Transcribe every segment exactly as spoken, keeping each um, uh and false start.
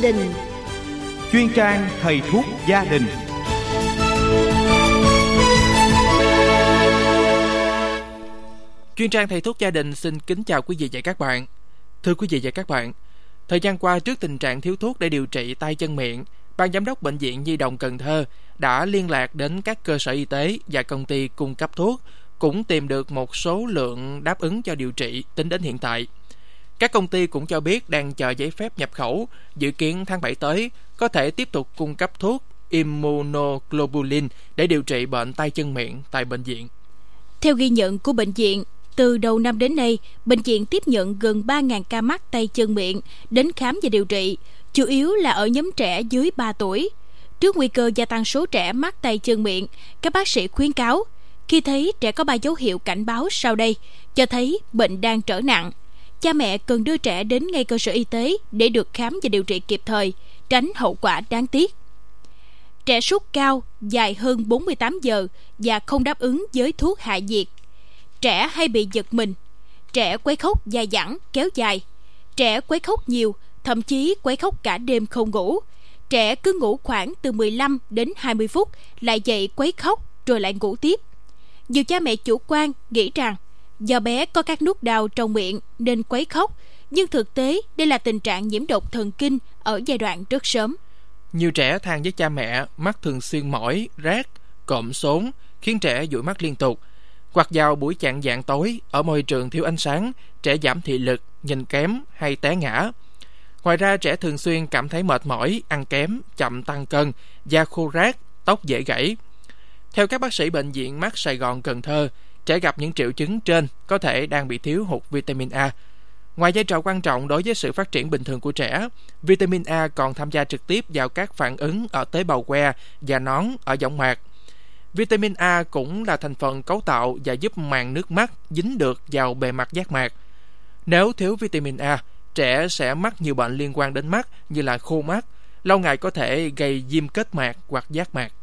đình. Chuyên trang thầy thuốc gia đình. Chuyên trang thầy thuốc gia đình xin kính chào quý vị và các bạn. Thưa quý vị và các bạn, thời gian qua trước tình trạng thiếu thuốc để điều trị tay chân miệng, Ban giám đốc Bệnh viện Nhi đồng Cần Thơ đã liên lạc đến các cơ sở y tế và công ty cung cấp thuốc, cũng tìm được một số lượng đáp ứng cho điều trị tính đến hiện tại. Các công ty cũng cho biết đang chờ giấy phép nhập khẩu, dự kiến tháng bảy tới có thể tiếp tục cung cấp thuốc immunoglobulin để điều trị bệnh tay chân miệng tại bệnh viện. Theo ghi nhận của bệnh viện, từ đầu năm đến nay, bệnh viện tiếp nhận gần ba nghìn ca mắc tay chân miệng đến khám và điều trị, chủ yếu là ở nhóm trẻ dưới ba tuổi. Trước nguy cơ gia tăng số trẻ mắc tay chân miệng, các bác sĩ khuyến cáo khi thấy trẻ có ba dấu hiệu cảnh báo sau đây cho thấy bệnh đang trở nặng, cha mẹ cần đưa trẻ đến ngay cơ sở y tế để được khám và điều trị kịp thời, tránh hậu quả đáng tiếc. Trẻ sốt cao dài hơn bốn mươi tám giờ và không đáp ứng với thuốc hạ nhiệt. Trẻ hay bị giật mình. Trẻ quấy khóc dài dẳng kéo dài. Trẻ quấy khóc nhiều, thậm chí quấy khóc cả đêm không ngủ. Trẻ cứ ngủ khoảng từ mười lăm đến hai mươi phút, lại dậy quấy khóc rồi lại ngủ tiếp. Nhiều cha mẹ chủ quan nghĩ rằng do bé có các nút đau trong miệng nên quấy khóc, nhưng thực tế đây là tình trạng nhiễm độc thần kinh ở giai đoạn rất sớm. Nhiều trẻ than với cha mẹ mắt thường xuyên mỏi, rát, cộm sốn, khiến trẻ dụi mắt liên tục. Hoặc vào buổi chạng vạng tối, ở môi trường thiếu ánh sáng, trẻ giảm thị lực, nhìn kém hay té ngã. Ngoài ra, trẻ thường xuyên cảm thấy mệt mỏi, ăn kém, chậm tăng cân, da khô rát, tóc dễ gãy. Theo các bác sĩ Bệnh viện Mắt Sài Gòn Cần Thơ, trẻ gặp những triệu chứng trên có thể đang bị thiếu hụt vitamin A. Ngoài vai trò quan trọng đối với sự phát triển bình thường của trẻ, vitamin A còn tham gia trực tiếp vào các phản ứng ở tế bào que và nón ở võng mạc. Vitamin A cũng là thành phần cấu tạo và giúp màng nước mắt dính được vào bề mặt giác mạc. Nếu thiếu vitamin A, trẻ sẽ mắc nhiều bệnh liên quan đến mắt như là khô mắt, lâu ngày có thể gây viêm kết mạc hoặc giác mạc.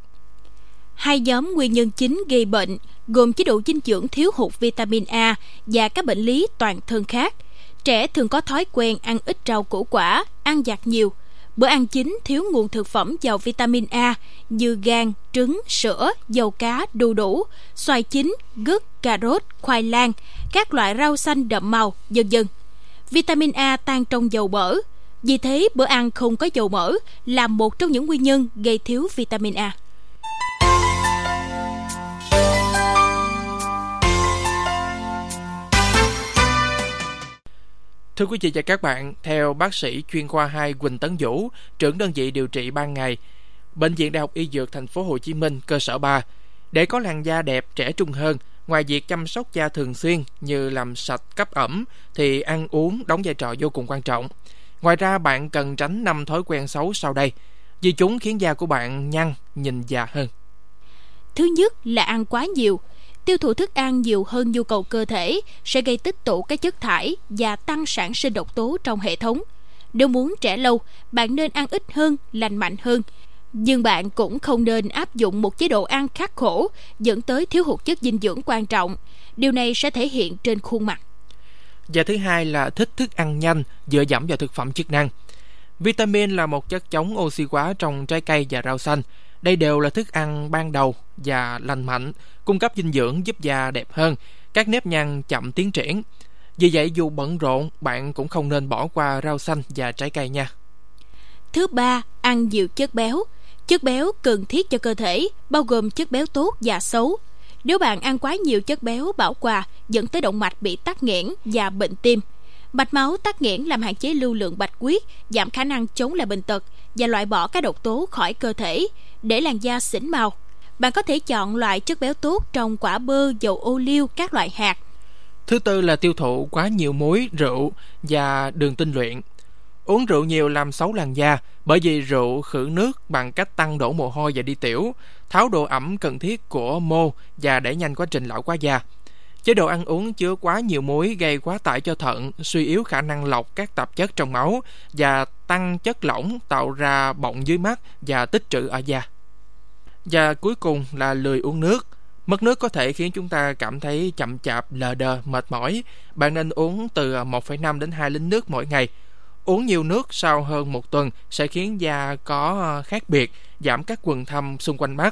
Hai nhóm nguyên nhân chính gây bệnh gồm chế độ dinh dưỡng thiếu hụt vitamin A và các bệnh lý toàn thân khác. Trẻ thường có thói quen ăn ít rau củ quả, ăn vặt nhiều. Bữa ăn chính thiếu nguồn thực phẩm giàu vitamin A như gan, trứng, sữa, dầu cá, đu đủ, xoài chín, gấc, cà rốt, khoai lang, các loại rau xanh đậm màu, vân vân. Vitamin A tan trong dầu mỡ. Vì thế, bữa ăn không có dầu mỡ là một trong những nguyên nhân gây thiếu vitamin A. Thưa quý vị và các bạn, theo bác sĩ chuyên khoa hai Quỳnh Tấn Vũ, trưởng đơn vị điều trị ban ngày, Bệnh viện Đại học Y Dược Thành phố Hồ Chí Minh cơ sở ba, để có làn da đẹp trẻ trung hơn, ngoài việc chăm sóc da thường xuyên như làm sạch cấp ẩm thì ăn uống đóng vai trò vô cùng quan trọng. Ngoài ra, bạn cần tránh năm thói quen xấu sau đây, vì chúng khiến da của bạn nhăn, nhìn già hơn. Thứ nhất là ăn quá nhiều. Tiêu thụ thức ăn nhiều hơn nhu cầu cơ thể sẽ gây tích tụ các chất thải và tăng sản sinh độc tố trong hệ thống. Nếu muốn trẻ lâu, bạn nên ăn ít hơn, lành mạnh hơn. Nhưng bạn cũng không nên áp dụng một chế độ ăn khắc khổ dẫn tới thiếu hụt chất dinh dưỡng quan trọng. Điều này sẽ thể hiện trên khuôn mặt. Và thứ hai là thích thức ăn nhanh, dựa dẫm vào thực phẩm chức năng. Vitamin là một chất chống oxy hóa trong trái cây và rau xanh. Đây đều là thức ăn ban đầu và lành mạnh, cung cấp dinh dưỡng giúp da đẹp hơn, các nếp nhăn chậm tiến triển. Vì vậy, dù bận rộn, bạn cũng không nên bỏ qua rau xanh và trái cây nha. Thứ ba, ăn nhiều chất béo. Chất béo cần thiết cho cơ thể, bao gồm chất béo tốt và xấu. Nếu bạn ăn quá nhiều chất béo bảo hòa, dẫn tới động mạch bị tắc nghẽn và bệnh tim. Mạch máu tắc nghẽn làm hạn chế lưu lượng bạch huyết, giảm khả năng chống lại bệnh tật và loại bỏ các độc tố khỏi cơ thể, để làn da xỉn màu. Bạn có thể chọn loại chất béo tốt trong quả bơ, dầu ô liu, các loại hạt. Thứ tư là tiêu thụ quá nhiều muối, rượu và đường tinh luyện. Uống rượu nhiều làm xấu làn da, bởi vì rượu khử nước bằng cách tăng đổ mồ hôi và đi tiểu, tháo độ ẩm cần thiết của mô và đẩy nhanh quá trình lão hóa da. Chế độ ăn uống chứa quá nhiều muối gây quá tải cho thận, suy yếu khả năng lọc các tạp chất trong máu và tăng chất lỏng, tạo ra bọng dưới mắt và tích trữ ở da. Và cuối cùng là lười uống nước. Mất nước có thể khiến chúng ta cảm thấy chậm chạp, lờ đờ, mệt mỏi. Bạn nên uống từ một phẩy năm đến hai lít nước mỗi ngày. Uống nhiều nước sau hơn một tuần sẽ khiến da có khác biệt, giảm các quầng thâm xung quanh mắt.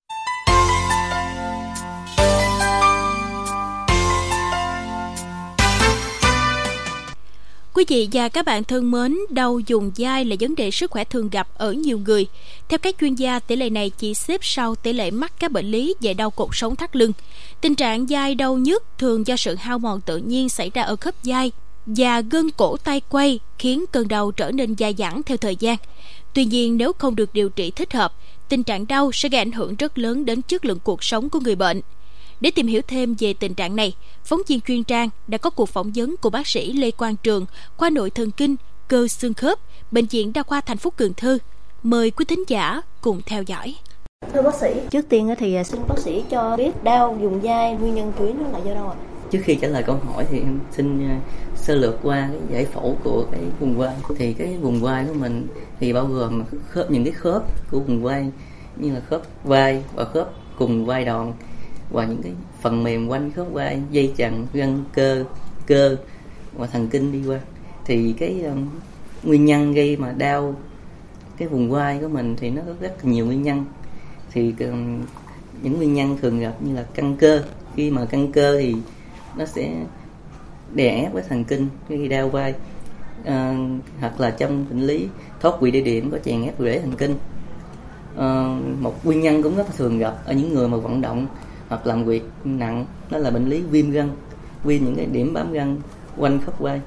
Quý vị và các bạn thân mến, đau vùng vai là vấn đề sức khỏe thường gặp ở nhiều người. Theo các chuyên gia, tỷ lệ này chỉ xếp sau tỷ lệ mắc các bệnh lý về đau cột sống thắt lưng. Tình trạng vai đau nhức thường do sự hao mòn tự nhiên xảy ra ở khớp vai và gân cổ tay quay, khiến cơn đau trở nên dai dẳng theo thời gian. Tuy nhiên, nếu không được điều trị thích hợp, tình trạng đau sẽ gây ảnh hưởng rất lớn đến chất lượng cuộc sống của người bệnh. Để tìm hiểu thêm về tình trạng này, phóng viên Chuyên Trang đã có cuộc phỏng vấn của bác sĩ Lê Quang Trường, khoa nội thần kinh, cơ xương khớp, Bệnh viện Đa khoa thành phố Cần Thơ. Mời quý thính giả cùng theo dõi. Thưa bác sĩ, trước tiên thì xin bác sĩ cho biết đau vùng vai nguyên nhân chủ yếu là do đâu ạ? Trước khi trả lời câu hỏi thì em xin sơ lược qua cái giải phẫu của cái vùng vai. Thì cái vùng vai của mình thì bao gồm khớp, những cái khớp của vùng vai như là khớp vai và khớp cùng vai đòn, và những cái phần mềm quanh khớp vai, dây chằng, gân, cơ, cơ và thần kinh đi qua. Thì cái um, nguyên nhân gây mà đau cái vùng vai của mình thì nó có rất nhiều nguyên nhân. Thì um, những nguyên nhân thường gặp như là căng cơ. Khi mà căng cơ thì nó sẽ đè ép cái thần kinh gây đau vai. À, hoặc là trong bệnh lý thoát vị đĩa điểm có chèn ép rễ thần kinh. À, một nguyên nhân cũng rất thường gặp ở những người mà vận động hoặc làm việc nặng, đó là bệnh lý viêm gân, viêm những cái điểm bám gân quanh khớp vai.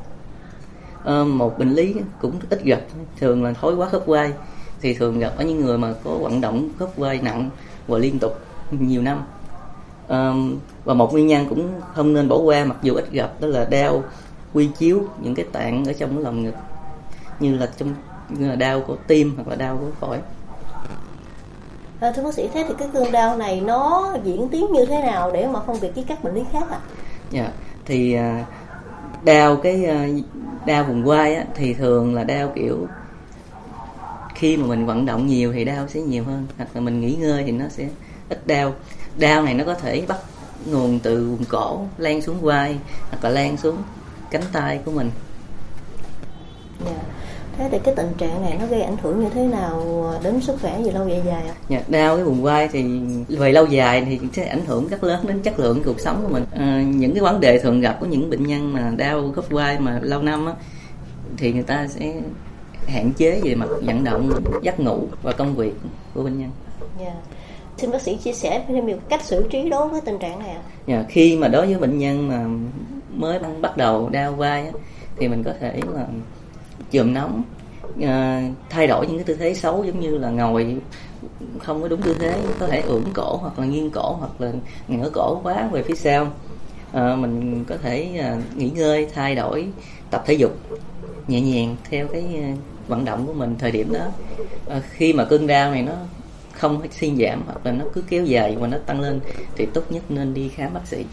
À, một bệnh lý cũng ít gặp, thường là thói quá khớp vai, thì thường gặp ở những người mà có vận động khớp vai nặng và liên tục nhiều năm. À, và một nguyên nhân cũng không nên bỏ qua mặc dù ít gặp, đó là đau quy chiếu những cái tạng ở trong cái lồng ngực, như là trong như là đau của tim hoặc là đau của phổi. À, thưa bác sĩ, thế thì cái cơn đau này nó diễn tiến như thế nào để mà phân biệt với các bệnh lý khác ạ? À? Dạ, thì đau cái đau vùng vai á, thì thường là đau kiểu khi mà mình vận động nhiều thì đau sẽ nhiều hơn, hoặc là mình nghỉ ngơi thì nó sẽ ít đau. Đau này nó có thể bắt nguồn từ vùng cổ lan xuống vai hoặc là lan xuống cánh tay của mình. Dạ. Thế thì cái tình trạng này nó gây ảnh hưởng như thế nào đến sức khỏe về lâu về dài ạ? Dạ, đau cái vùng vai thì về lâu dài thì sẽ ảnh hưởng rất lớn đến chất lượng cuộc sống của mình. À, những cái vấn đề thường gặp của những bệnh nhân mà đau khớp vai mà lâu năm á, thì người ta sẽ hạn chế về mặt vận động, giấc ngủ và công việc của bệnh nhân. Dạ. Xin bác sĩ chia sẻ thêm nhiều cách xử trí đối với tình trạng này ạ? Dạ, khi mà đối với bệnh nhân mà mới bắt đầu đau vai á, thì mình có thể là chườm nóng, à, thay đổi những cái tư thế xấu giống như là ngồi không có đúng tư thế, có thể ưỡn cổ hoặc là nghiêng cổ hoặc là ngửa cổ quá về phía sau. À, mình có thể à, nghỉ ngơi, thay đổi tập thể dục nhẹ nhàng theo cái vận động của mình thời điểm đó. À, khi mà cơn đau này nó không suy giảm hoặc là nó cứ kéo dài và nó tăng lên thì tốt nhất nên đi khám bác sĩ.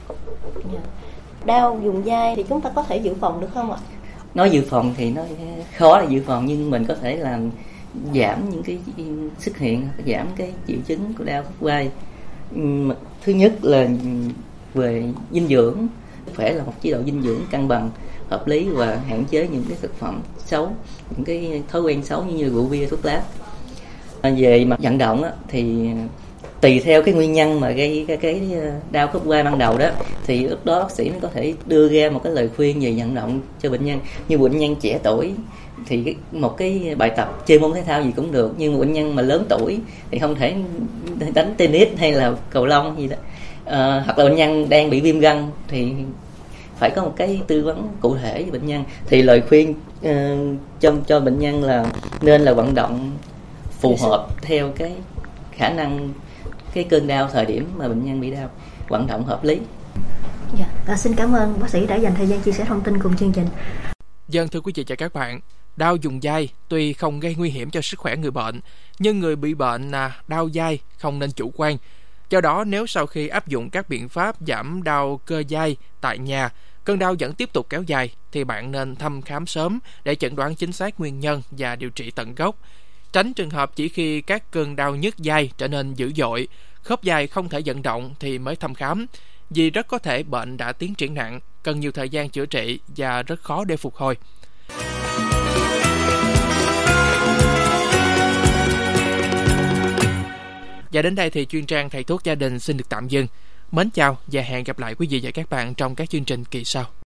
Đau vùng vai thì chúng ta có thể dự phòng được không ạ? Nói dự phòng thì nó khó là dự phòng, nhưng mình có thể làm giảm những cái xuất hiện, giảm cái triệu chứng của đau khớp vai. Thứ nhất là về dinh dưỡng, phải là một chế độ dinh dưỡng cân bằng, hợp lý và hạn chế những cái thực phẩm xấu, những cái thói quen xấu như rượu bia, thuốc lá. Về mặt vận động á, thì tùy theo cái nguyên nhân mà gây cái, cái đau khớp vai ban đầu đó, thì lúc đó bác sĩ nó có thể đưa ra một cái lời khuyên về vận động cho bệnh nhân. Như bệnh nhân trẻ tuổi thì cái, một cái bài tập chơi môn thể thao gì cũng được, nhưng bệnh nhân mà lớn tuổi thì không thể đánh tennis hay là cầu lông gì đó. À, hoặc là bệnh nhân đang bị viêm gân thì phải có một cái tư vấn cụ thể với bệnh nhân. Thì lời khuyên uh, cho cho bệnh nhân là nên là vận động phù hợp theo cái khả năng, cái cơn đau thời điểm mà bệnh nhân bị đau, vận động hợp lý. Dạ, à, xin cảm ơn bác sĩ đã dành thời gian chia sẻ thông tin cùng chương trình. Dân thưa quý vị và các bạn, đau vùng vai tuy không gây nguy hiểm cho sức khỏe người bệnh, nhưng người bị bệnh à, đau vai không nên chủ quan. Do đó, nếu sau khi áp dụng các biện pháp giảm đau cơ vai tại nhà, cơn đau vẫn tiếp tục kéo dài, thì bạn nên thăm khám sớm để chẩn đoán chính xác nguyên nhân và điều trị tận gốc. Tránh trường hợp chỉ khi các cơn đau nhức vai trở nên dữ dội, khớp vai không thể vận động thì mới thăm khám, vì rất có thể bệnh đã tiến triển nặng, cần nhiều thời gian chữa trị và rất khó để phục hồi. Và đến đây thì chuyên trang thầy thuốc gia đình xin được tạm dừng. Mến chào và hẹn gặp lại quý vị và các bạn trong các chương trình kỳ sau.